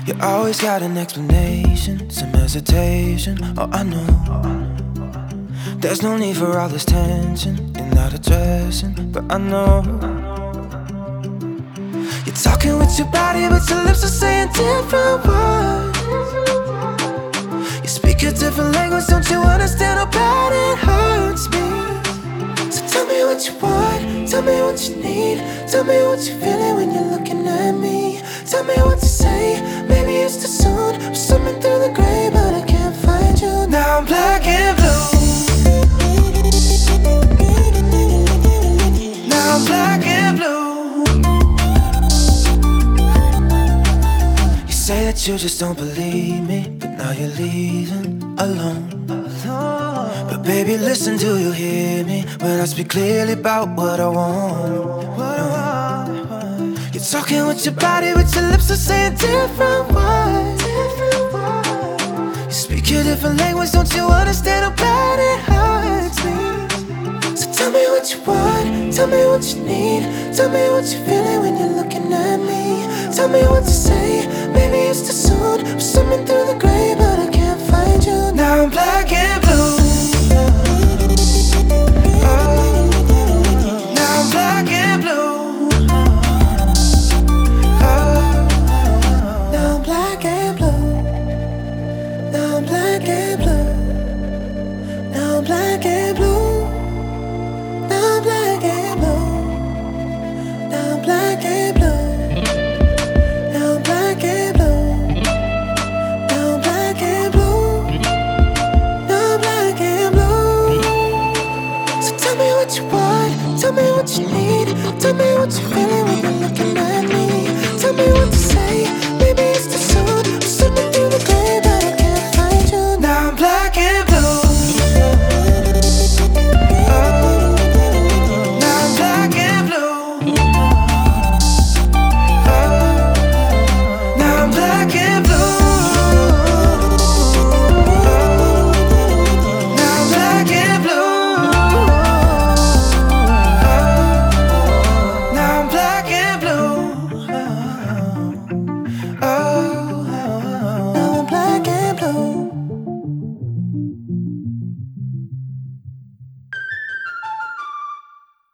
You always got an explanation, some hesitation. Oh, I know there's no need for all this tension. You're not addressing, but I know you're talking with your body, but your lips are saying different words. You speak a different language, don't you understand how bad it hurts me? So tell me what you want, tell me what you need, tell me what you're feeling when you're looking at me. Tell me what to say, maybe it's too soon. I'm swimming through the gray, but I can't find you. Now I'm black and blue. Now I'm black and blue. You say that you just don't believe me, but now you're leaving alone. But baby, listen, do you hear me when I speak clearly about what I want? You're talking with your body, but your lips are saying different words. You speak a different language, don't you understand how bad it hurts me? So tell me what you want, tell me what you need, tell me what you're feeling when you're looking at me. Tell me what to say, maybe it's too soon. I'm swimming through the gray, but I can't find you. Now I'm black and blue.